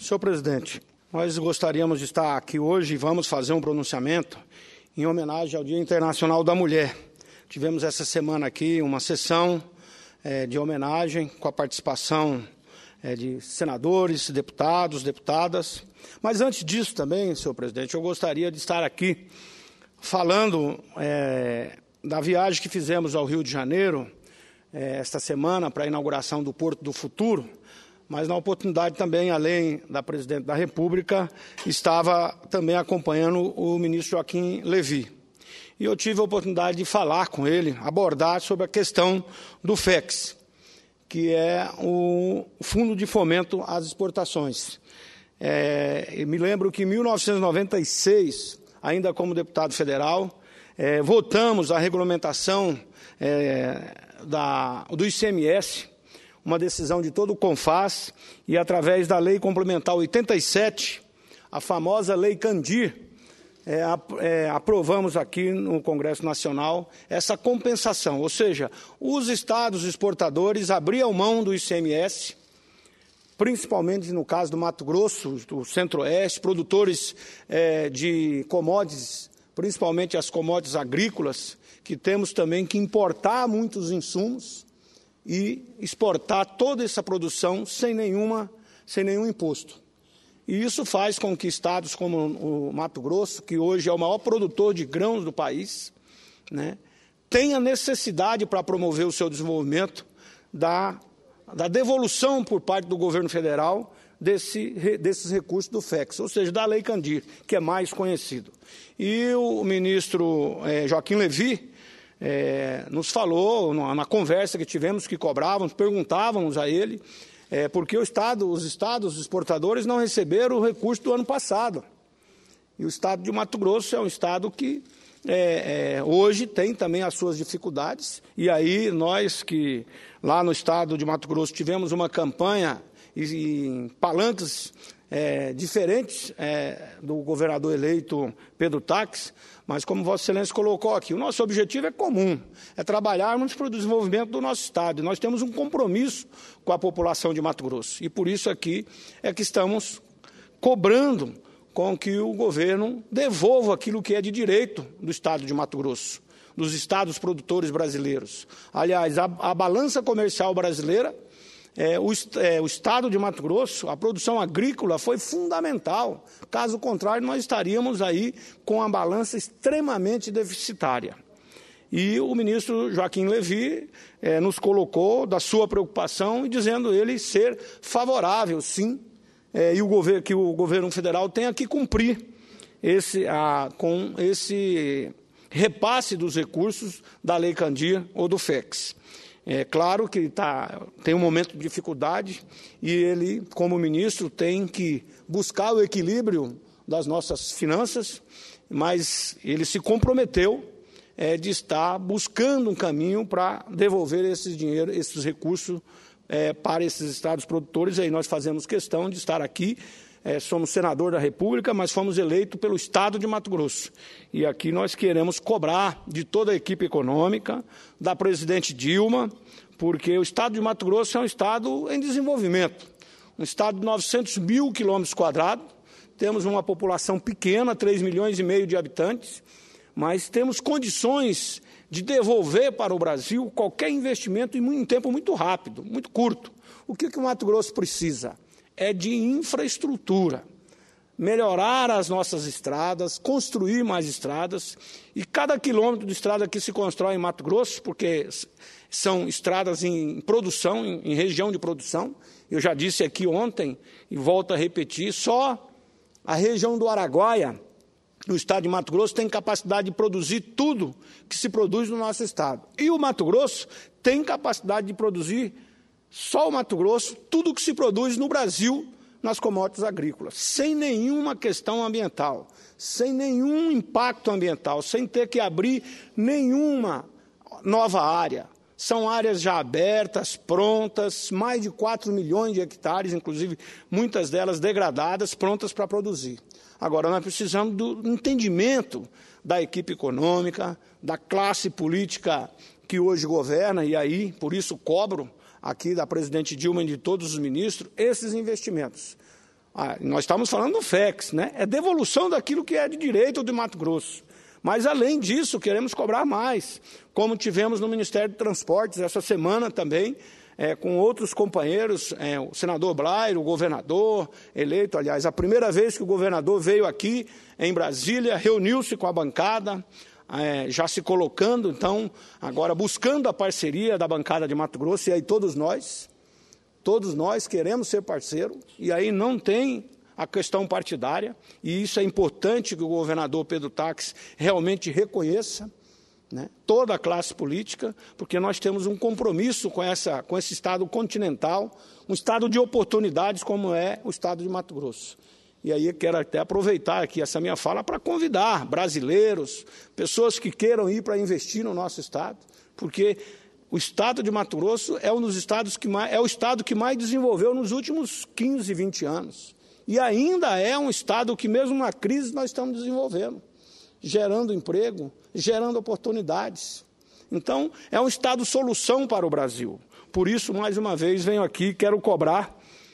Senhor presidente, nós gostaríamos de estar aqui hoje e vamos fazer um pronunciamento em homenagem ao Dia Internacional da Mulher. Tivemos essa semana aqui uma sessão de homenagem com a participação de senadores, deputados, deputadas. Mas antes disso também, senhor presidente, eu gostaria de estar aqui falando da viagem que fizemos ao Rio de Janeiro esta semana para a inauguração do Porto do Futuro, mas na oportunidade também, além da presidente da República, estava também acompanhando o ministro Joaquim Levy. E eu tive a oportunidade de falar com ele, abordar sobre a questão do FEX, que é o Fundo de Fomento às Exportações. Eu me lembro que em 1996, ainda como deputado federal, votamos a regulamentação do ICMS, uma decisão de todo o CONFAS, e através da Lei Complementar 87, a famosa Lei Candir, aprovamos aqui no Congresso Nacional essa compensação, ou seja, os estados exportadores abriam mão do ICMS, principalmente no caso do Mato Grosso, do Centro-Oeste, produtores de commodities, principalmente as commodities agrícolas, que temos também que importar muitos insumos e exportar toda essa produção sem nenhum imposto. E isso faz com que estados como o Mato Grosso, que hoje é o maior produtor de grãos do país, tenha necessidade para promover o seu desenvolvimento da devolução por parte do governo federal desses recursos do FEX, ou seja, da Lei Candir, que é mais conhecido. E o ministro Joaquim Levy nos falou, na conversa que tivemos, que cobrávamos, perguntávamos a ele, porque os estados exportadores não receberam o recurso do ano passado. E o estado de Mato Grosso é um estado que hoje tem também as suas dificuldades. E aí nós que lá no estado de Mato Grosso tivemos uma campanha em palanques diferentes do governador eleito Pedro Taques, mas como Vossa Excelência colocou aqui, o nosso objetivo é comum, é trabalharmos para o desenvolvimento do nosso estado. E nós temos um compromisso com a população de Mato Grosso. E por isso aqui é que estamos cobrando com que o governo devolva aquilo que é de direito do estado de Mato Grosso, dos estados produtores brasileiros. Aliás, a balança comercial brasileira, o estado de Mato Grosso, a produção agrícola foi fundamental. Caso contrário, nós estaríamos aí com a balança extremamente deficitária. E o ministro Joaquim Levy nos colocou da sua preocupação e dizendo ele ser favorável, sim, e que o governo federal tenha que cumprir com esse repasse dos recursos da Lei Candir ou do FEX. É claro que tem um momento de dificuldade e ele, como ministro, tem que buscar o equilíbrio das nossas finanças, mas ele se comprometeu de estar buscando um caminho para devolver esses recursos para esses estados produtores. E aí nós fazemos questão de estar aqui. Somos senador da República, mas fomos eleitos pelo estado de Mato Grosso. E aqui nós queremos cobrar de toda a equipe econômica, da presidente Dilma, porque o estado de Mato Grosso é um estado em desenvolvimento, um estado de 900 mil quilômetros quadrados, temos uma população pequena, 3,5 milhões de habitantes, mas temos condições de devolver para o Brasil qualquer investimento em um tempo muito rápido, muito curto. O que o Mato Grosso precisa? É de infraestrutura, melhorar as nossas estradas, construir mais estradas, e cada quilômetro de estrada que se constrói em Mato Grosso, porque são estradas em produção, em região de produção, eu já disse aqui ontem, e volto a repetir, só a região do Araguaia, no estado de Mato Grosso, tem capacidade de produzir tudo que se produz no nosso estado. E o Mato Grosso tem capacidade de produzir, só o Mato Grosso, tudo que se produz no Brasil nas commodities agrícolas, sem nenhuma questão ambiental, sem nenhum impacto ambiental, sem ter que abrir nenhuma nova área. São áreas já abertas, prontas, mais de 4 milhões de hectares, inclusive muitas delas degradadas, prontas para produzir. Agora, nós precisamos do entendimento da equipe econômica, da classe política que hoje governa, e aí, por isso, cobro aqui da presidente Dilma e de todos os ministros, esses investimentos. nós estamos falando do FEX, né? É devolução daquilo que é de direito de Mato Grosso. Mas, além disso, queremos cobrar mais, como tivemos no Ministério de Transportes essa semana também, com outros companheiros, o senador Blair, o governador eleito, aliás, a primeira vez que o governador veio aqui em Brasília, reuniu-se com a bancada, já se colocando, então, agora buscando a parceria da bancada de Mato Grosso, e aí todos nós queremos ser parceiro, e aí não tem a questão partidária, e isso é importante que o governador Pedro Taques realmente reconheça, né, toda a classe política, porque nós temos um compromisso com esse Estado continental, um Estado de oportunidades como é o Estado de Mato Grosso. E aí eu quero até aproveitar aqui essa minha fala para convidar brasileiros, pessoas que queiram ir para investir no nosso Estado, porque o Estado de Mato Grosso é um dos estados é o Estado que mais desenvolveu nos últimos 15, 20 anos. E ainda é um Estado que, mesmo na crise, nós estamos desenvolvendo, gerando emprego, gerando oportunidades. Então, é um Estado solução para o Brasil. Por isso, mais uma vez, venho aqui e quero cobrar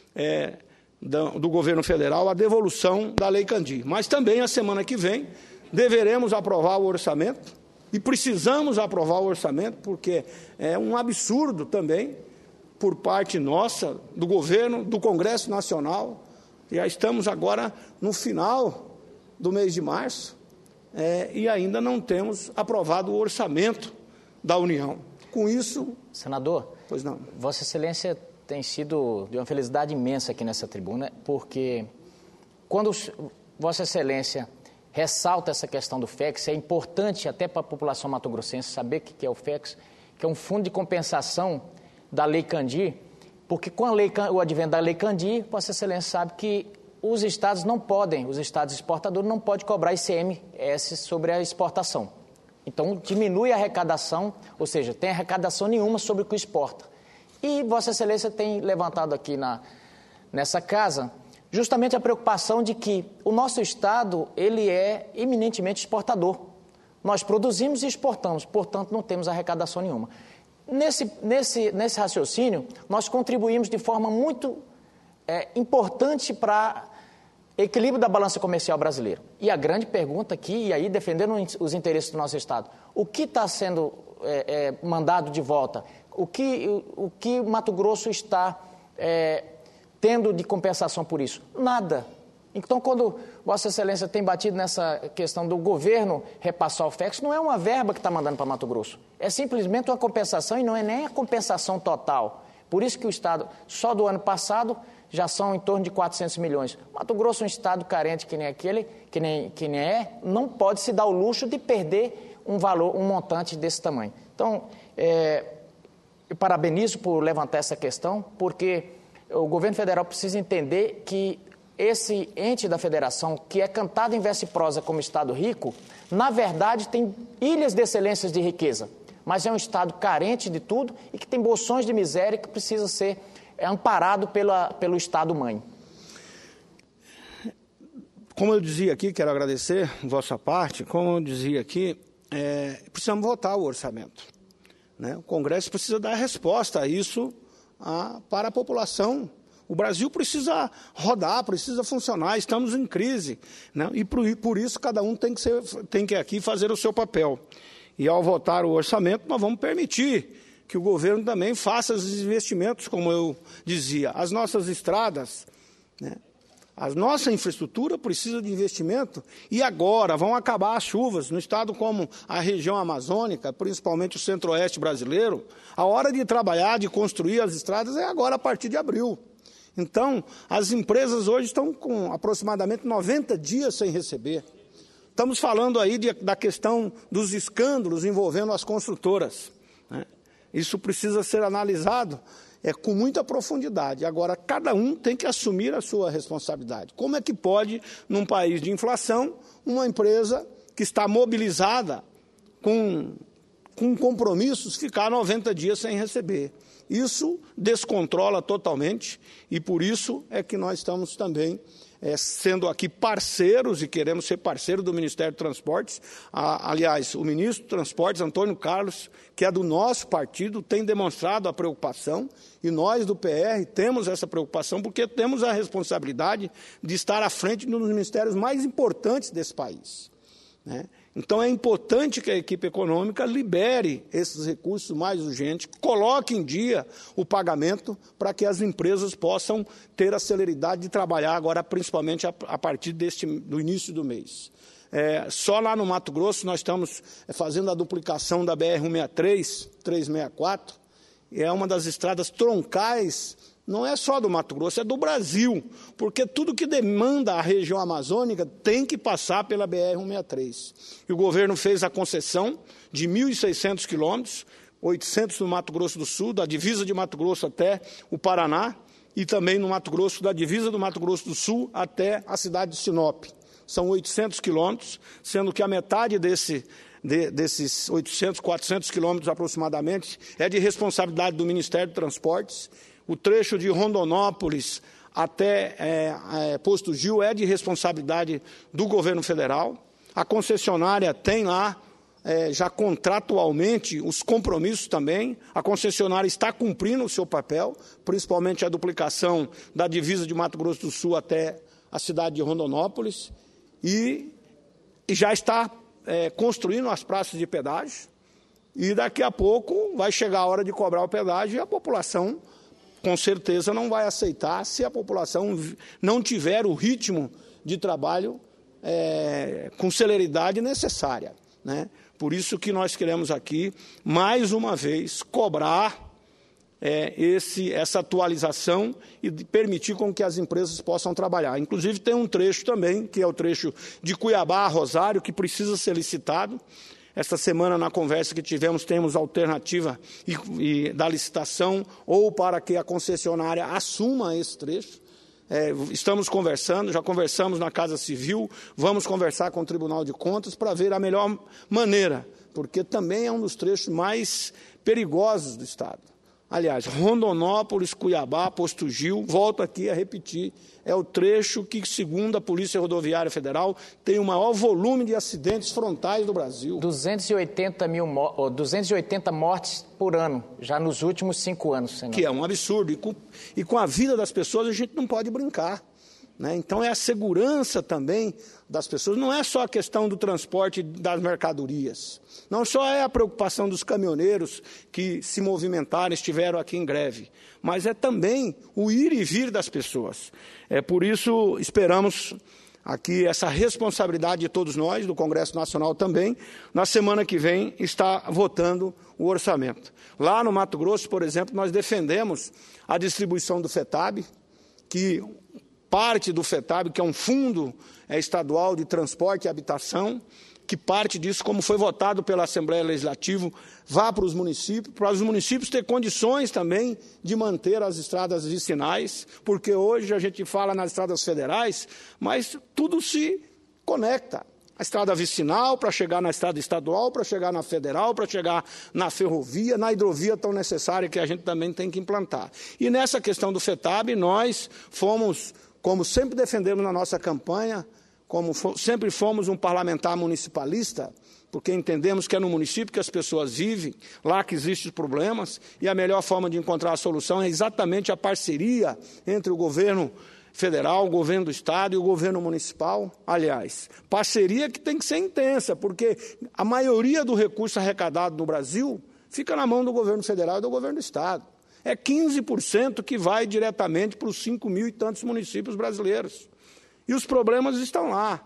do governo federal a devolução da Lei Candir. Mas também, a semana que vem, deveremos aprovar o orçamento, e precisamos aprovar o orçamento, porque é um absurdo também, por parte nossa, do governo, do Congresso Nacional. Já estamos agora no final do mês de março, e ainda não temos aprovado o orçamento da União. Com isso... Senador, pois não. Vossa Excelência tem sido de uma felicidade imensa aqui nessa tribuna, porque quando Vossa Excelência ressalta essa questão do FEX, é importante até para a população mato-grossense saber o que é o FEX, que é um fundo de compensação da Lei Candir, porque com o advento da Lei Candir, Vossa Excelência sabe que os estados exportadores não podem cobrar ICMS sobre a exportação. Então, diminui a arrecadação, ou seja, tem arrecadação nenhuma sobre o que exporta. E Vossa Excelência tem levantado aqui nessa casa justamente a preocupação de que o nosso estado ele é eminentemente exportador. Nós produzimos e exportamos, portanto, não temos arrecadação nenhuma. Nesse raciocínio, nós contribuímos de forma muito importante para o equilíbrio da balança comercial brasileira. E a grande pergunta aqui, e aí defendendo os interesses do nosso Estado, o que está sendo mandado de volta? O que Mato Grosso está tendo de compensação por isso? Nada. Então, quando Vossa Excelência tem batido nessa questão do governo repassar o FEX, não é uma verba que está mandando para Mato Grosso. É simplesmente uma compensação e não é nem a compensação total. Por isso que o Estado, só do ano passado, já são em torno de 400 milhões. Mato Grosso, um Estado carente que nem aquele, que nem não pode se dar o luxo de perder um montante desse tamanho. Então, eu parabenizo por levantar essa questão, porque o governo federal precisa entender que esse ente da federação, que é cantado em verso e prosa como Estado rico, na verdade tem ilhas de excelências de riqueza, mas é um Estado carente de tudo e que tem bolsões de miséria que precisa ser amparado pelo Estado-mãe. Como eu dizia aqui, quero agradecer vossa parte, como eu dizia aqui, precisamos votar o orçamento, né? O Congresso precisa dar resposta a isso para a população. O Brasil precisa rodar, precisa funcionar, estamos em crise, né? E por isso cada um tem que aqui fazer o seu papel. E ao votar o orçamento, nós vamos permitir que o governo também faça os investimentos, como eu dizia. As nossas estradas, né? A nossa infraestrutura precisa de investimento e agora vão acabar as chuvas no estado como a região amazônica, principalmente o centro-oeste brasileiro. A hora de trabalhar, de construir as estradas é agora a partir de abril. Então, as empresas hoje estão com aproximadamente 90 dias sem receber. Estamos falando aí da questão dos escândalos envolvendo as construtoras, né? Isso precisa ser analisado com muita profundidade. Agora, cada um tem que assumir a sua responsabilidade. Como é que pode, num país de inflação, uma empresa que está mobilizada com compromissos ficar 90 dias sem receber? Isso descontrola totalmente e por isso é que nós estamos também sendo aqui parceiros e queremos ser parceiro do Ministério de Transportes. Aliás, o ministro de Transportes, Antônio Carlos, que é do nosso partido, tem demonstrado a preocupação e nós do PR temos essa preocupação porque temos a responsabilidade de estar à frente de um dos ministérios mais importantes desse país, né? Então, é importante que a equipe econômica libere esses recursos mais urgentes, coloque em dia o pagamento para que as empresas possam ter a celeridade de trabalhar agora, principalmente a partir do início do mês. Só lá no Mato Grosso nós estamos fazendo a duplicação da BR-163, 364, e é uma das estradas troncais. Não é só do Mato Grosso, é do Brasil, porque tudo que demanda a região amazônica tem que passar pela BR-163. E o governo fez a concessão de 1.600 quilômetros, 800 no Mato Grosso do Sul, da divisa de Mato Grosso até o Paraná, e também no Mato Grosso, da divisa do Mato Grosso do Sul até a cidade de Sinop. São 800 quilômetros, sendo que a metade desses 800, 400 quilômetros aproximadamente é de responsabilidade do Ministério de Transportes. O trecho de Rondonópolis até Posto Gil é de responsabilidade do governo federal. A concessionária tem lá, já contratualmente, os compromissos também. A concessionária está cumprindo o seu papel, principalmente a duplicação da divisa de Mato Grosso do Sul até a cidade de Rondonópolis. E já está construindo as praças de pedágio. E daqui a pouco vai chegar a hora de cobrar o pedágio e a população com certeza não vai aceitar se a população não tiver o ritmo de trabalho com celeridade necessária, né? Por isso que nós queremos aqui, mais uma vez, cobrar essa atualização e permitir com que as empresas possam trabalhar. Inclusive tem um trecho também, que é o trecho de Cuiabá a Rosário, que precisa ser licitado. Esta semana, na conversa que tivemos, temos alternativa da licitação ou para que a concessionária assuma esse trecho. Estamos conversando, já conversamos na Casa Civil, vamos conversar com o Tribunal de Contas para ver a melhor maneira, porque também é um dos trechos mais perigosos do Estado. Aliás, Rondonópolis, Cuiabá, Posto Gil, volto aqui a repetir, é o trecho que, segundo a Polícia Rodoviária Federal, tem o maior volume de acidentes frontais do Brasil. 280 mortes por ano, já nos últimos 5 anos, senador. Que é um absurdo. E com a vida das pessoas a gente não pode brincar, né? Então é a segurança também das pessoas, não é só a questão do transporte das mercadorias, não só é a preocupação dos caminhoneiros que se movimentaram, estiveram aqui em greve, mas é também o ir e vir das pessoas. Por isso esperamos aqui essa responsabilidade de todos nós, do Congresso Nacional também, na semana que vem está votando o orçamento. Lá no Mato Grosso, por exemplo, nós defendemos a distribuição do FETAB, que parte do FETAB, que é um fundo estadual de transporte e habitação, que parte disso, como foi votado pela Assembleia Legislativa, vá para os municípios ter condições também de manter as estradas vicinais, porque hoje a gente fala nas estradas federais, mas tudo se conecta. A estrada vicinal para chegar na estrada estadual, para chegar na federal, para chegar na ferrovia, na hidrovia tão necessária que a gente também tem que implantar. E nessa questão do FETAB, nós fomos, como sempre defendemos na nossa campanha, sempre fomos um parlamentar municipalista, porque entendemos que é no município que as pessoas vivem, lá que existem os problemas, e a melhor forma de encontrar a solução é exatamente a parceria entre o governo federal, o governo do Estado e o governo municipal. Aliás, parceria que tem que ser intensa, porque a maioria do recurso arrecadado no Brasil fica na mão do governo federal e do governo do Estado. É 15% que vai diretamente para os 5.000 e tantos municípios brasileiros. E os problemas estão lá.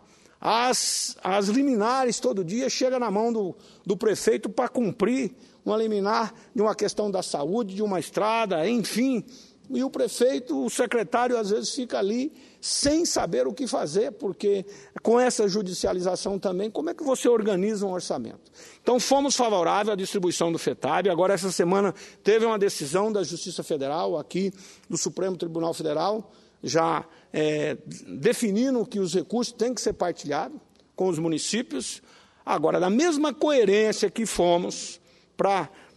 As liminares todo dia chegam na mão do prefeito para cumprir uma liminar de uma questão da saúde, de uma estrada, enfim. E o prefeito, o secretário, às vezes fica ali sem saber o que fazer, porque com essa judicialização também, como é que você organiza um orçamento? Então, fomos favoráveis à distribuição do FETAB. Agora, essa semana, teve uma decisão da Justiça Federal, aqui do Supremo Tribunal Federal, já definindo que os recursos têm que ser partilhados com os municípios. Agora, da mesma coerência que fomos para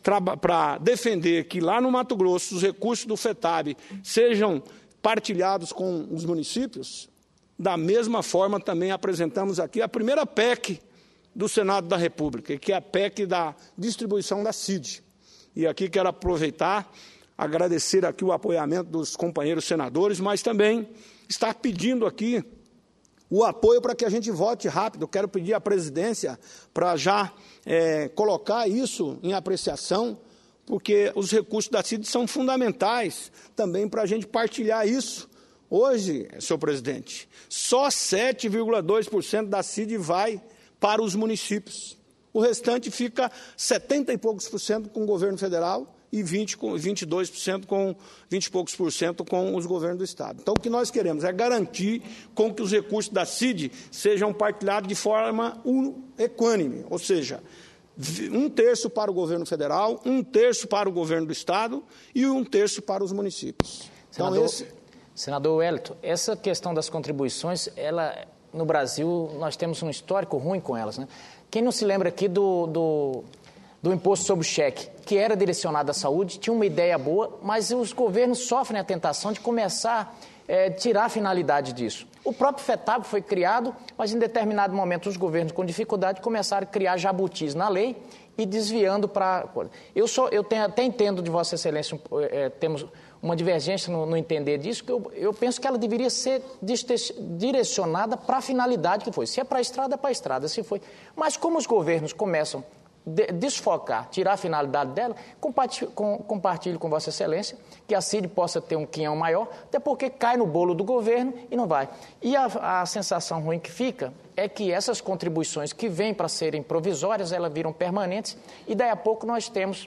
para defender que lá no Mato Grosso os recursos do FETAB sejam partilhados com os municípios, da mesma forma também apresentamos aqui a primeira PEC do Senado da República, que é a PEC da distribuição da CID. E aqui quero aproveitar, agradecer aqui o apoiamento dos companheiros senadores, mas também estar pedindo aqui o apoio para que a gente vote rápido. Quero pedir à presidência para já colocar isso em apreciação, porque os recursos da CID são fundamentais também para a gente partilhar isso. Hoje, senhor presidente, só 7,2% da CID vai para os municípios. O restante fica 70 e poucos por cento com o governo federal e 22% com 20 e poucos por cento com os governos do Estado. Então, o que nós queremos é garantir com que os recursos da CID sejam partilhados de forma equânime, ou seja, 1/3 para o governo federal, 1/3 para o governo do Estado e 1/3 para os municípios. Senador Wellington, essa questão das contribuições, no Brasil, nós temos um histórico ruim com elas, né? Quem não se lembra aqui do imposto sobre o cheque, que era direcionado à saúde, tinha uma ideia boa, mas os governos sofrem a tentação de começar a tirar a finalidade disso. O próprio FETAB foi criado, mas em determinado momento os governos com dificuldade começaram a criar jabutis na lei e desviando para... Eu até entendo de Vossa Excelência, temos uma divergência no entender disso, que eu penso que ela deveria ser direcionada para a finalidade que foi. Se é para a estrada, se foi. Mas como os governos começam a desfocar, tirar a finalidade dela, compartilho com Vossa Excelência que a CID possa ter um quinhão maior, até porque cai no bolo do governo e não vai. E a sensação ruim que fica é que essas contribuições que vêm para serem provisórias, elas viram permanentes e daí a pouco nós temos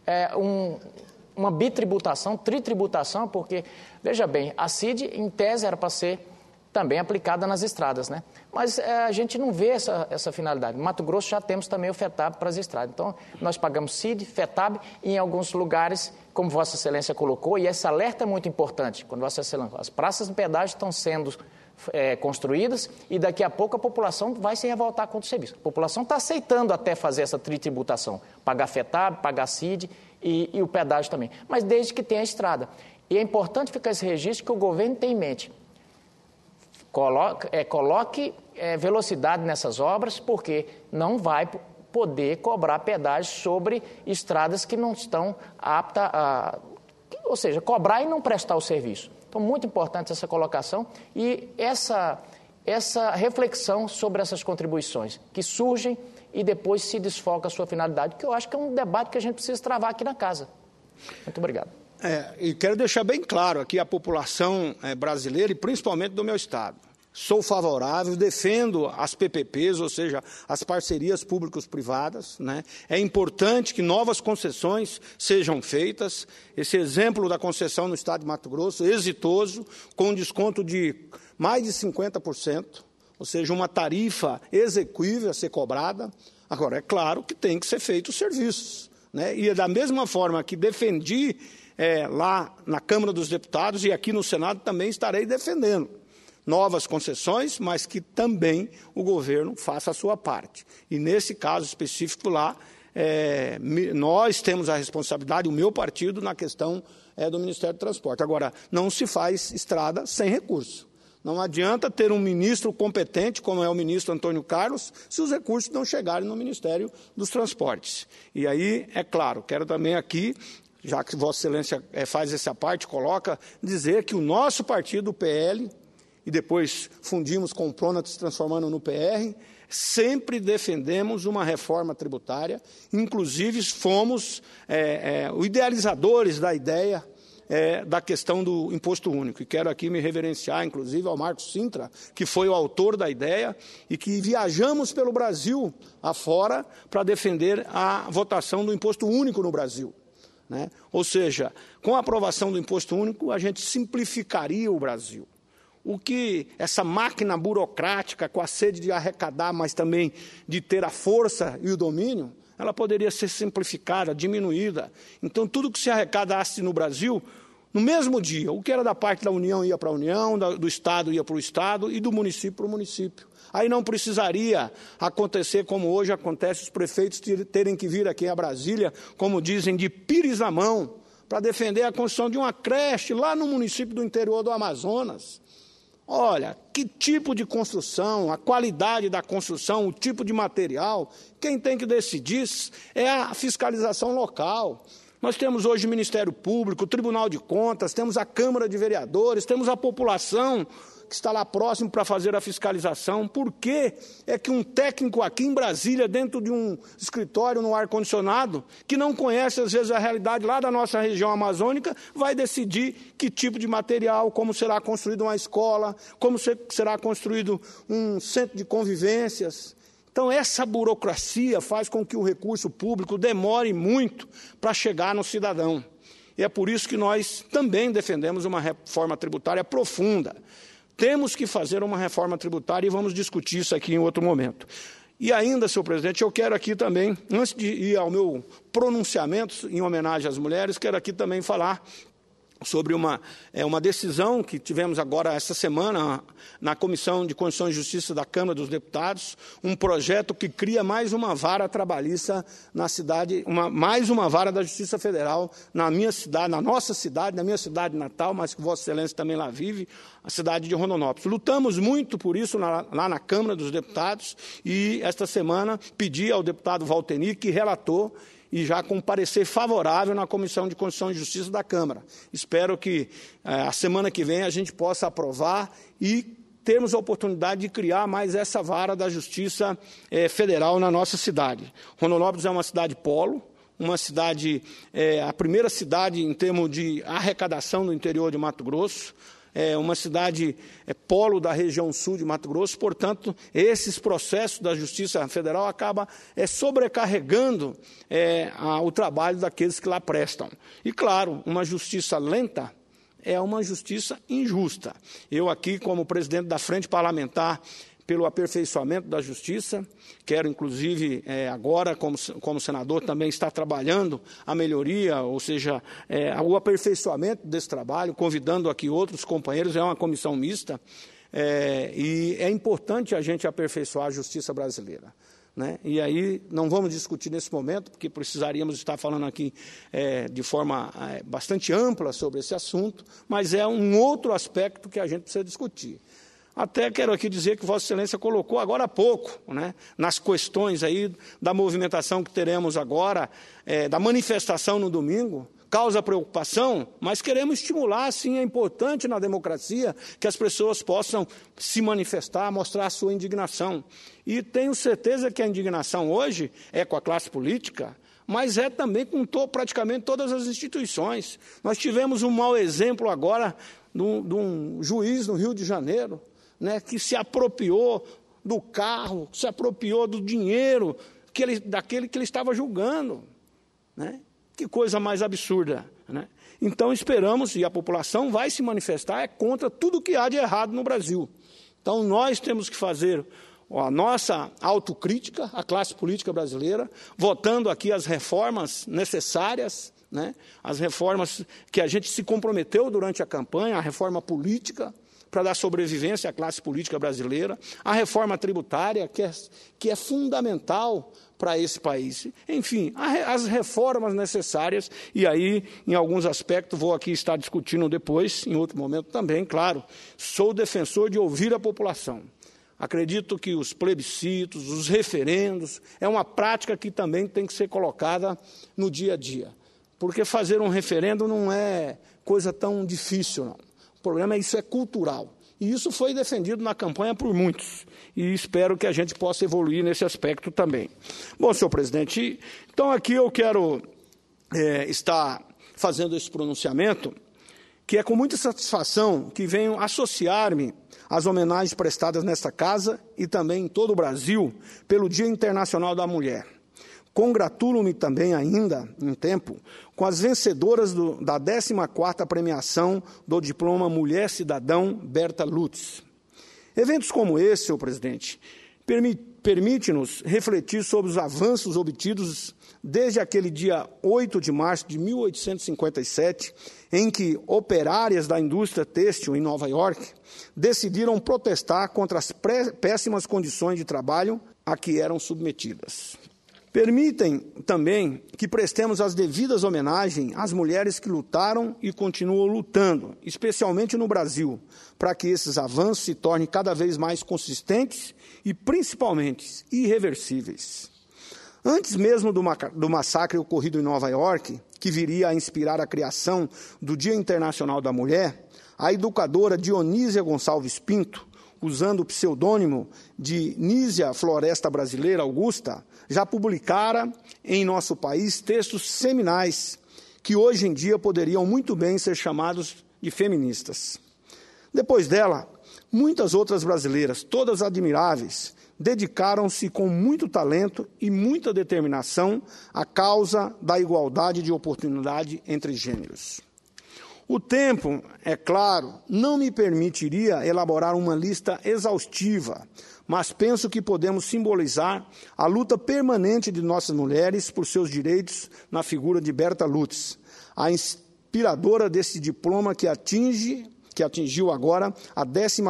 uma bitributação, tritributação, porque, veja bem, a CID, em tese, era para ser também aplicada nas estradas, né? Mas a gente não vê essa finalidade. No Mato Grosso já temos também o FETAB para as estradas. Então, nós pagamos CID, FETAB, e em alguns lugares, como Vossa Excelência colocou, e esse alerta é muito importante, quando Vossa Excelência, as praças de pedágio estão sendo construídas e daqui a pouco a população vai se revoltar contra o serviço. A população está aceitando até fazer essa tritributação, pagar FETAB, pagar CID e o pedágio também, mas desde que tenha a estrada. E é importante ficar esse registro que o governo tem em mente. Coloque velocidade nessas obras, porque não vai poder cobrar pedágio sobre estradas que não estão aptas ou seja, cobrar e não prestar o serviço. Então, muito importante essa colocação e essa reflexão sobre essas contribuições que surgem e depois se desfoca a sua finalidade, que eu acho que é um debate que a gente precisa travar aqui na casa. Muito obrigado. E quero deixar bem claro aqui a população brasileira e principalmente do meu estado. Sou favorável, defendo as PPPs, ou seja, as parcerias públicos-privadas, né? É importante que novas concessões sejam feitas. Esse exemplo da concessão no estado de Mato Grosso, exitoso, com desconto de mais de 50%, ou seja, uma tarifa exequível a ser cobrada. Agora, é claro que tem que ser feito os serviços, né? E da mesma forma que defendi lá na Câmara dos Deputados e aqui no Senado também estarei defendendo novas concessões, mas que também o governo faça a sua parte. E nesse caso específico lá, nós temos a responsabilidade, o meu partido, na questão do Ministério do Transporte. Agora, não se faz estrada sem recurso. Não adianta ter um ministro competente, como é o ministro Antônio Carlos, se os recursos não chegarem no Ministério dos Transportes. E aí, é claro, quero também aqui, já que Vossa Excelência faz essa parte, coloca, dizer que o nosso partido, o PL, e depois fundimos com o Prona, se transformando no PR, sempre defendemos uma reforma tributária, inclusive fomos os idealizadores da ideia da questão do imposto único. E quero aqui me reverenciar, inclusive, ao Marcos Sintra, que foi o autor da ideia e que viajamos pelo Brasil afora para defender a votação do imposto único no Brasil, né? Ou seja, com a aprovação do imposto único, a gente simplificaria o Brasil. O que essa máquina burocrática, com a sede de arrecadar, mas também de ter a força e o domínio, ela poderia ser simplificada, diminuída. Então, tudo que se arrecadasse no Brasil, No mesmo dia, o que era da parte da União ia para a União, do Estado ia para o Estado e do município para o município. Aí não precisaria acontecer como hoje acontece, os prefeitos terem que vir aqui a Brasília, como dizem, de pires na mão, para defender a construção de uma creche lá no município do interior do Amazonas. Olha, que tipo de construção, a qualidade da construção, o tipo de material, quem tem que decidir é a fiscalização local. Nós temos hoje o Ministério Público, o Tribunal de Contas, temos a Câmara de Vereadores, temos a população que está lá próximo para fazer a fiscalização. Por que é que um técnico aqui em Brasília, dentro de um escritório no ar-condicionado, que não conhece, às vezes, a realidade lá da nossa região amazônica, vai decidir que tipo de material, como será construída uma escola, como será construído um centro de convivências? Então, essa burocracia faz com que o recurso público demore muito para chegar no cidadão. E é por isso que nós também defendemos uma reforma tributária profunda. Temos que fazer uma reforma tributária e vamos discutir isso aqui em outro momento. E ainda, senhor presidente, eu quero aqui também, antes de ir ao meu pronunciamento em homenagem às mulheres, quero aqui também falar sobre uma decisão que tivemos agora essa semana na Comissão de Constituição e Justiça da Câmara dos Deputados, um projeto que cria mais uma vara trabalhista na cidade, mais uma vara da Justiça Federal na minha cidade, na nossa cidade, na minha cidade natal, mas que Vossa Excelência também lá vive, a cidade de Rondonópolis. Lutamos muito por isso lá na Câmara dos Deputados e esta semana pedi ao deputado Valteni, que relatou, e já com parecer favorável na Comissão de Constituição e Justiça da Câmara. Espero que a semana que vem a gente possa aprovar e termos a oportunidade de criar mais essa vara da Justiça Federal na nossa cidade. Rondonópolis é uma cidade polo, uma cidade, a primeira cidade em termos de arrecadação no interior de Mato Grosso, uma cidade polo da região sul de Mato Grosso, portanto, esses processos da Justiça Federal acabam sobrecarregando o trabalho daqueles que lá prestam. E, claro, uma justiça lenta é uma justiça injusta. Eu aqui, como presidente da Frente Parlamentar pelo aperfeiçoamento da justiça, quero, inclusive, agora, como senador, também estar trabalhando a melhoria, ou seja, o aperfeiçoamento desse trabalho, convidando aqui outros companheiros, é uma comissão mista, e é importante a gente aperfeiçoar a justiça brasileira. Né? E aí não vamos discutir nesse momento, porque precisaríamos estar falando aqui de forma bastante ampla sobre esse assunto, mas é um outro aspecto que a gente precisa discutir. Até quero aqui dizer que Vossa Excelência colocou agora há pouco, né, nas questões aí da movimentação que teremos agora, da manifestação no domingo, causa preocupação, mas queremos estimular, sim, é importante na democracia que as pessoas possam se manifestar, mostrar a sua indignação. E tenho certeza que a indignação hoje é com a classe política, mas é também com praticamente todas as instituições. Nós tivemos um mau exemplo agora de um juiz no Rio de Janeiro, né, que se apropriou do carro, se apropriou do dinheiro daquele que ele estava julgando. Né? Que coisa mais absurda. Né? Então, esperamos, e a população vai se manifestar, contra tudo que há de errado no Brasil. Então, nós temos que fazer a nossa autocrítica, a classe política brasileira, votando aqui as reformas necessárias, né? As reformas que a gente se comprometeu durante a campanha, a reforma política, para dar sobrevivência à classe política brasileira, a reforma tributária, que é fundamental para esse país. Enfim, as reformas necessárias, e aí, em alguns aspectos, vou aqui estar discutindo depois, em outro momento também, claro, sou defensor de ouvir a população. Acredito que os plebiscitos, os referendos, é uma prática que também tem que ser colocada no dia a dia, porque fazer um referendo não é coisa tão difícil, não. O problema é isso, é cultural. E isso foi defendido na campanha por muitos. E espero que a gente possa evoluir nesse aspecto também. Bom, senhor presidente, então aqui eu quero estar fazendo esse pronunciamento, que é com muita satisfação que venho associar-me às homenagens prestadas nesta casa e também em todo o Brasil pelo Dia Internacional da Mulher. Congratulo-me também ainda, em tempo, com as vencedoras da 14ª premiação do diploma Mulher Cidadão Berta Lutz. Eventos como esse, senhor presidente, Permite-nos refletir sobre os avanços obtidos desde aquele dia 8 de março de 1857, em que operárias da indústria têxtil em Nova York decidiram protestar contra as péssimas condições de trabalho a que eram submetidas. Permitem também que prestemos as devidas homenagens às mulheres que lutaram e continuam lutando, especialmente no Brasil, para que esses avanços se tornem cada vez mais consistentes e, principalmente, irreversíveis. Antes mesmo do massacre ocorrido em Nova York, que viria a inspirar a criação do Dia Internacional da Mulher, a educadora Dionísia Gonçalves Pinto, usando o pseudônimo de Nísia Floresta Brasileira Augusta, já publicara em nosso país textos seminais que hoje em dia poderiam muito bem ser chamados de feministas. Depois dela, muitas outras brasileiras, todas admiráveis, dedicaram-se com muito talento e muita determinação à causa da igualdade de oportunidade entre gêneros. O tempo, é claro, não me permitiria elaborar uma lista exaustiva, mas penso que podemos simbolizar a luta permanente de nossas mulheres por seus direitos na figura de Berta Lutz, a inspiradora desse diploma que atingiu agora a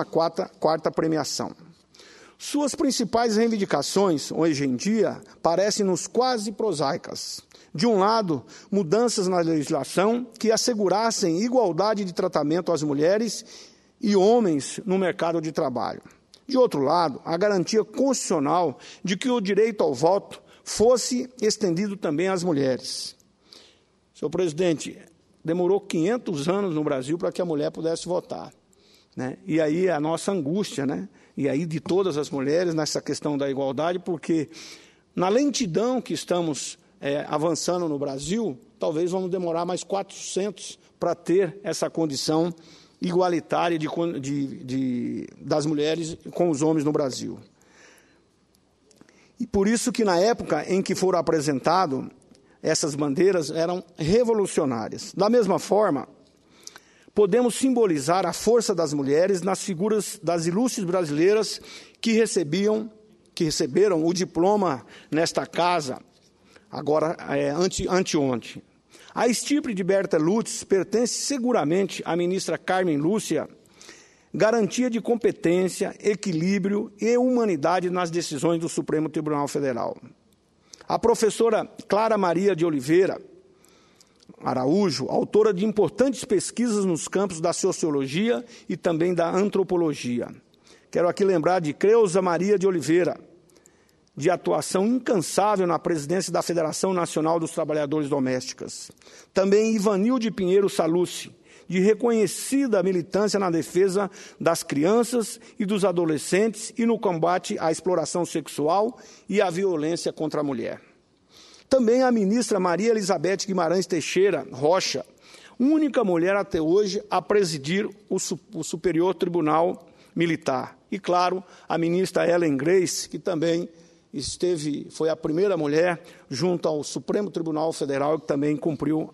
14ª premiação. Suas principais reivindicações, hoje em dia, parecem-nos quase prosaicas. De um lado, mudanças na legislação que assegurassem igualdade de tratamento às mulheres e homens no mercado de trabalho. De outro lado, a garantia constitucional de que o direito ao voto fosse estendido também às mulheres. Senhor presidente, demorou 500 anos no Brasil para que a mulher pudesse votar, né? E aí a nossa angústia, né? E aí de todas as mulheres nessa questão da igualdade, porque na lentidão que estamos avançando no Brasil, talvez vamos demorar mais 400 para ter essa condição igualitária das mulheres com os homens no Brasil. E por isso que na época em que foram apresentadas, essas bandeiras eram revolucionárias. Da mesma forma, podemos simbolizar a força das mulheres nas figuras das ilustres brasileiras que receberam o diploma nesta casa, agora anteontem. A estirpe de Berta Lutz pertence seguramente à ministra Carmen Lúcia, garantia de competência, equilíbrio e humanidade nas decisões do Supremo Tribunal Federal. A professora Clara Maria de Oliveira Araújo, autora de importantes pesquisas nos campos da sociologia e também da antropologia. Quero aqui lembrar de Creuza Maria de Oliveira, de atuação incansável na presidência da Federação Nacional dos Trabalhadores Domésticas. Também Ivanilde Pinheiro Salucci, de reconhecida militância na defesa das crianças e dos adolescentes e no combate à exploração sexual e à violência contra a mulher. Também a ministra Maria Elizabeth Guimarães Teixeira Rocha, única mulher até hoje a presidir o Superior Tribunal Militar. E, claro, a ministra Ellen Grace, que também foi a primeira mulher junto ao Supremo Tribunal Federal que também cumpriu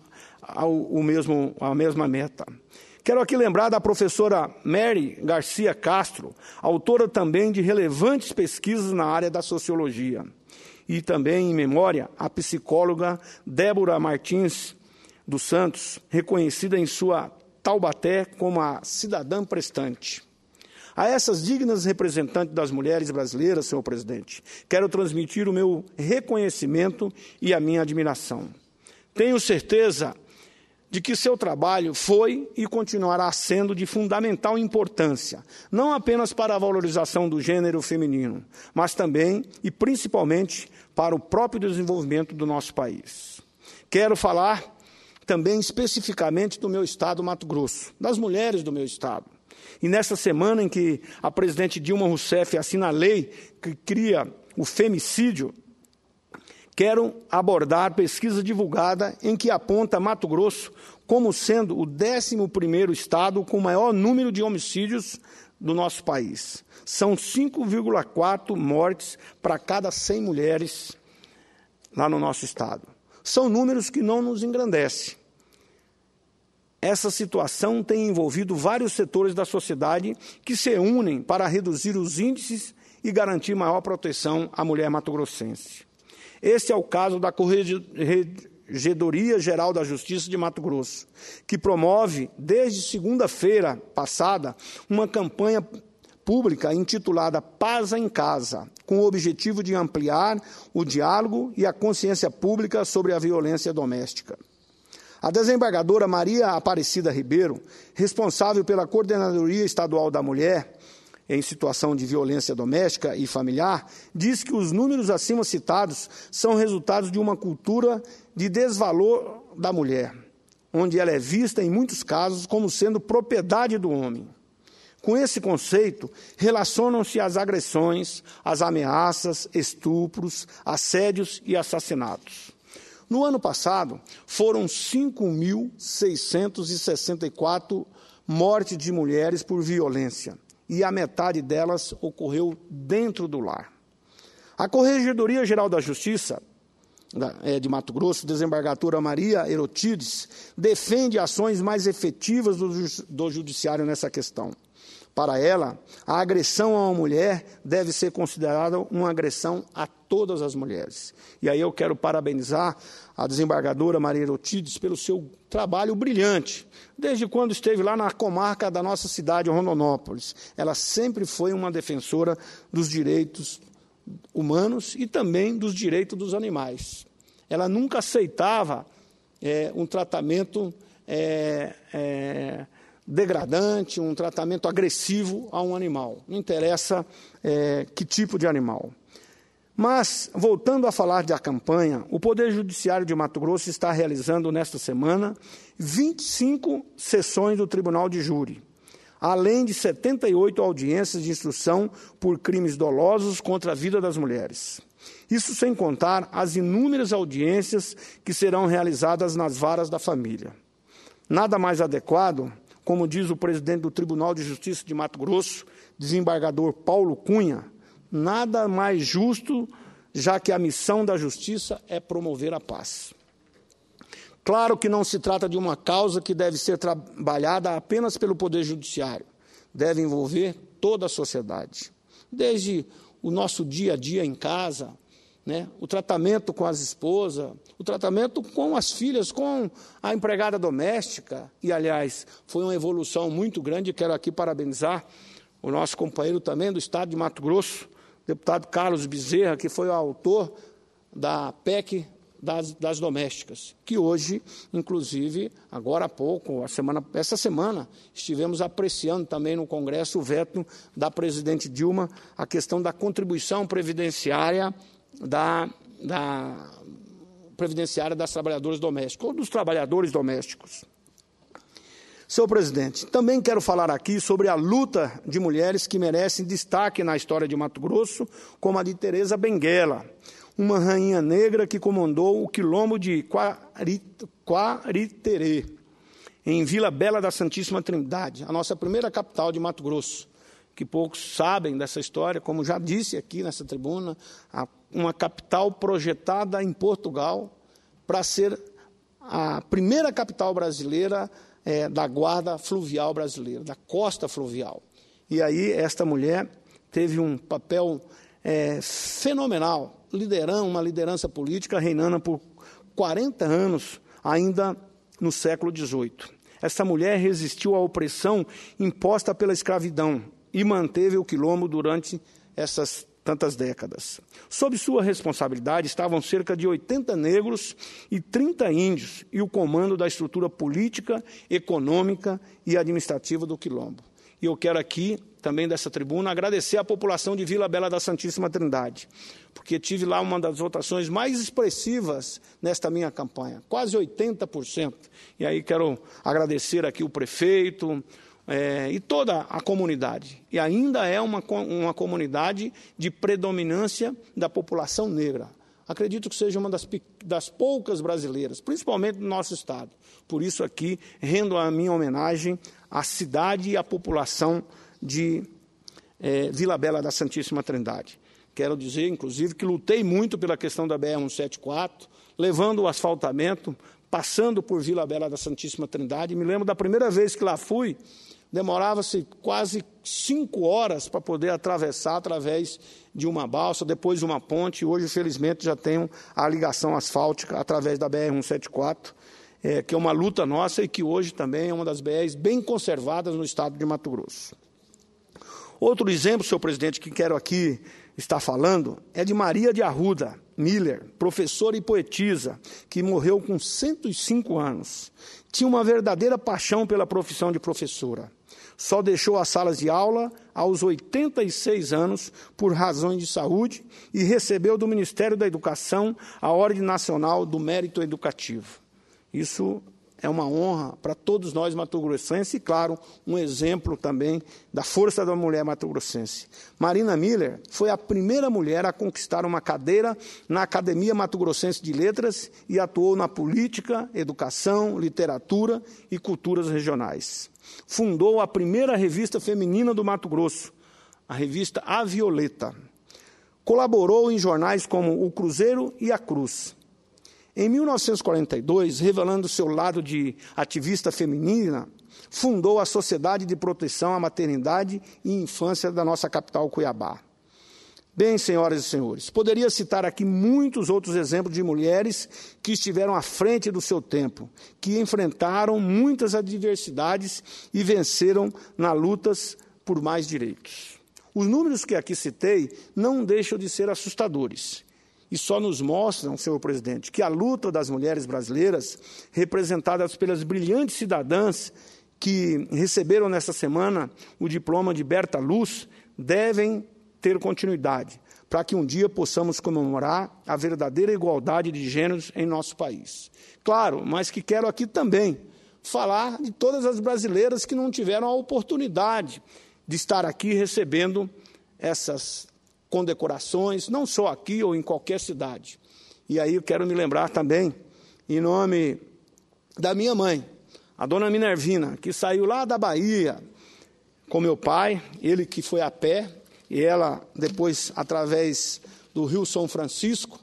a mesma meta. Quero aqui lembrar da professora Mary Garcia Castro, autora também de relevantes pesquisas na área da sociologia. E também, em memória, a psicóloga Débora Martins dos Santos, reconhecida em sua Taubaté como a cidadã prestante. A essas dignas representantes das mulheres brasileiras, senhor presidente, quero transmitir o meu reconhecimento e a minha admiração. Tenho certeza de que seu trabalho foi e continuará sendo de fundamental importância, não apenas para a valorização do gênero feminino, mas também e principalmente para o próprio desenvolvimento do nosso país. Quero falar também especificamente do meu estado, Mato Grosso, das mulheres do meu estado. E nesta semana em que a presidente Dilma Rousseff assina a lei que cria o femicídio, quero abordar pesquisa divulgada em que aponta Mato Grosso como sendo o 11º estado com o maior número de homicídios do nosso país. São 5,4 mortes para cada 100 mulheres lá no nosso estado. São números que não nos engrandecem. Essa situação tem envolvido vários setores da sociedade que se unem para reduzir os índices e garantir maior proteção à mulher mato-grossense. Este é o caso da Corregedoria Geral da Justiça de Mato Grosso, que promove, desde segunda-feira passada, uma campanha pública intitulada Paz em Casa, com o objetivo de ampliar o diálogo e a consciência pública sobre a violência doméstica. A desembargadora Maria Aparecida Ribeiro, responsável pela Coordenadoria Estadual da Mulher em situação de violência doméstica e familiar, diz que os números acima citados são resultados de uma cultura de desvalor da mulher, onde ela é vista, em muitos casos, como sendo propriedade do homem. Com esse conceito, relacionam-se as agressões, as ameaças, estupros, assédios e assassinatos. No ano passado, foram 5.664 mortes de mulheres por violência, e a metade delas ocorreu dentro do lar. A Corregedoria Geral da Justiça de Mato Grosso, desembargadora Maria Erotides, defende ações mais efetivas do Judiciário nessa questão. Para ela, a agressão a uma mulher deve ser considerada uma agressão a todas as mulheres. E aí eu quero parabenizar a desembargadora Maria Erotides pelo seu trabalho brilhante. Desde quando esteve lá na comarca da nossa cidade, Rondonópolis, ela sempre foi uma defensora dos direitos humanos e também dos direitos dos animais. Ela nunca aceitava um tratamento degradante, um tratamento agressivo a um animal. Não interessa que tipo de animal. Mas, voltando a falar da campanha, o Poder Judiciário de Mato Grosso está realizando, nesta semana, 25 sessões do Tribunal de Júri, além de 78 audiências de instrução por crimes dolosos contra a vida das mulheres. Isso sem contar as inúmeras audiências que serão realizadas nas varas da família. Nada mais adequado, como diz o presidente do Tribunal de Justiça de Mato Grosso, desembargador Paulo Cunha, nada mais justo, já que a missão da justiça é promover a paz. Claro que não se trata de uma causa que deve ser trabalhada apenas pelo Poder Judiciário. Deve envolver toda a sociedade. Desde o nosso dia a dia em casa, o tratamento com as esposas, o tratamento com as filhas, com a empregada doméstica. E, aliás, foi uma evolução muito grande. Quero aqui parabenizar o nosso companheiro também do Estado de Mato Grosso, deputado Carlos Bezerra, que foi o autor da PEC das domésticas, que hoje, inclusive, agora há pouco, essa semana, estivemos apreciando também no Congresso o veto da presidente Dilma, a questão da contribuição previdenciária das trabalhadoras domésticas, ou dos trabalhadores domésticos. Senhor presidente, também quero falar aqui sobre a luta de mulheres que merecem destaque na história de Mato Grosso, como a de Teresa Benguela, uma rainha negra que comandou o quilombo de Quariterê, em Vila Bela da Santíssima Trindade, a nossa primeira capital de Mato Grosso, que poucos sabem dessa história, como já disse aqui nessa tribuna, uma capital projetada em Portugal para ser a primeira capital brasileira da guarda fluvial brasileira, da costa fluvial. E aí esta mulher teve um papel fenomenal, liderando uma liderança política, reinando por 40 anos, ainda no século XVIII. Esta mulher resistiu à opressão imposta pela escravidão e manteve o quilombo durante essas tantas décadas. Sob sua responsabilidade estavam cerca de 80 negros e 30 índios e o comando da estrutura política, econômica e administrativa do quilombo. E eu quero aqui, também dessa tribuna, agradecer à população de Vila Bela da Santíssima Trindade, porque tive lá uma das votações mais expressivas nesta minha campanha, quase 80%. E aí quero agradecer aqui o prefeito, e toda a comunidade. E ainda é uma comunidade de predominância da população negra. Acredito que seja uma das poucas brasileiras, principalmente no nosso estado. Por isso aqui rendo a minha homenagem à cidade e à população de Vila Bela da Santíssima Trindade. Quero dizer, inclusive, que lutei muito pela questão da BR-174, levando o asfaltamento, passando por Vila Bela da Santíssima Trindade. Me lembro da primeira vez que lá fui, demorava-se quase 5 horas para poder atravessar através de uma balsa, depois de uma ponte. Hoje, felizmente, já tem a ligação asfáltica através da BR-174, que é uma luta nossa e que hoje também é uma das BRs bem conservadas no estado de Mato Grosso. Outro exemplo, senhor presidente, que quero aqui estar falando, é de Maria de Arruda Miller, professora e poetisa, que morreu com 105 anos. Tinha uma verdadeira paixão pela profissão de professora. Só deixou as salas de aula aos 86 anos por razões de saúde e recebeu do Ministério da Educação a Ordem Nacional do Mérito Educativo. Isso é uma honra para todos nós mato-grossenses e, claro, um exemplo também da força da mulher mato-grossense. Marina Miller foi a primeira mulher a conquistar uma cadeira na Academia Mato-Grossense de Letras e atuou na política, educação, literatura e culturas regionais. Fundou a primeira revista feminina do Mato Grosso, a revista A Violeta. Colaborou em jornais como O Cruzeiro e A Cruz. Em 1942, revelando seu lado de ativista feminina, fundou a Sociedade de Proteção à Maternidade e Infância da nossa capital, Cuiabá. Bem, senhoras e senhores, poderia citar aqui muitos outros exemplos de mulheres que estiveram à frente do seu tempo, que enfrentaram muitas adversidades e venceram nas lutas por mais direitos. Os números que aqui citei não deixam de ser assustadores e só nos mostram, senhor presidente, que a luta das mulheres brasileiras, representadas pelas brilhantes cidadãs que receberam nesta semana o diploma de Berta Luz, devem ter continuidade, para que um dia possamos comemorar a verdadeira igualdade de gêneros em nosso país. Claro, mas que quero aqui também falar de todas as brasileiras que não tiveram a oportunidade de estar aqui recebendo essas condecorações, não só aqui ou em qualquer cidade. E aí eu quero me lembrar também, em nome da minha mãe, a dona Minervina, que saiu lá da Bahia com meu pai, ele que foi a pé, e ela, depois, através do Rio São Francisco,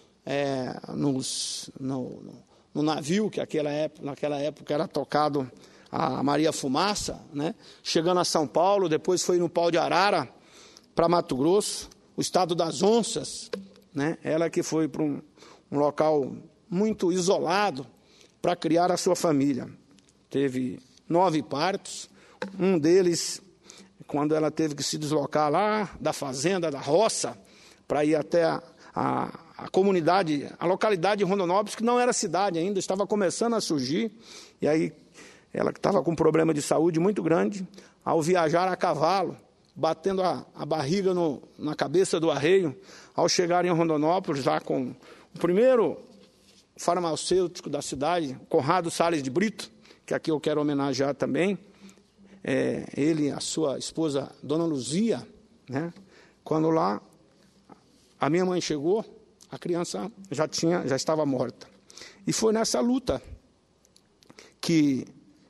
no navio, que naquela época era tocado a Maria Fumaça, né? Chegando a São Paulo, depois foi no Pau de Arara, para Mato Grosso, o estado das onças, né? Ela que foi para um local muito isolado para criar a sua família. Teve 9 partos, um deles quando ela teve que se deslocar lá da fazenda, da roça, para ir até a comunidade, a localidade de Rondonópolis, que não era cidade ainda, estava começando a surgir, e aí ela estava com um problema de saúde muito grande, ao viajar a cavalo, batendo a barriga na cabeça do arreio, ao chegar em Rondonópolis, lá com o primeiro farmacêutico da cidade, Conrado Salles de Brito, que aqui eu quero homenagear também, ele e a sua esposa, Dona Luzia, né? Quando lá a minha mãe chegou, a criança já estava morta. E foi nessa luta que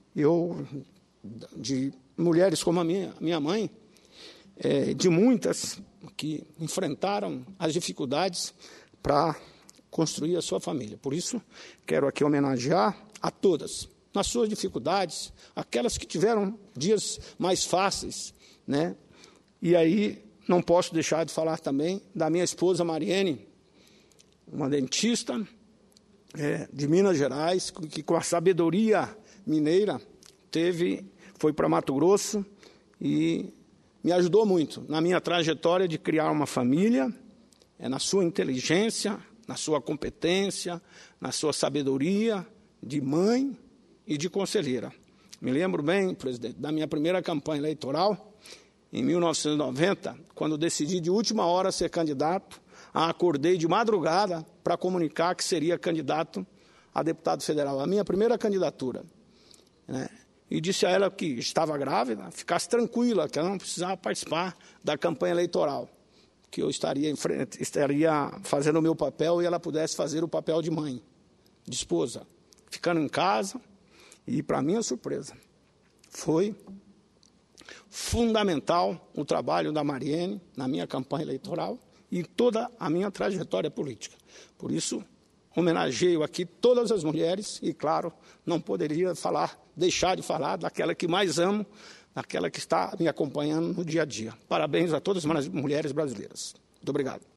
de mulheres como a minha mãe, de muitas que enfrentaram as dificuldades para construir a sua família. Por isso, quero aqui homenagear a todas, nas suas dificuldades, aquelas que tiveram dias mais fáceis, né? E aí não posso deixar de falar também da minha esposa Mariene, uma dentista de Minas Gerais, que com a sabedoria mineira foi para Mato Grosso e me ajudou muito na minha trajetória de criar uma família, na sua inteligência, na sua competência, na sua sabedoria de mãe e de conselheira. Me lembro bem, presidente, da minha primeira campanha eleitoral, em 1990, quando decidi de última hora ser candidato, acordei de madrugada para comunicar que seria candidato a deputado federal, a minha primeira candidatura, né? E disse a ela que estava grávida, ficasse tranquila, que ela não precisava participar da campanha eleitoral, que eu estaria fazendo o meu papel e ela pudesse fazer o papel de mãe, de esposa, ficando em casa. E, para minha surpresa, foi fundamental o trabalho da Mariene na minha campanha eleitoral e toda a minha trajetória política. Por isso, homenageio aqui todas as mulheres e, claro, não poderia deixar de falar daquela que mais amo, aquela que está me acompanhando no dia a dia. Parabéns a todas as mulheres brasileiras. Muito obrigado.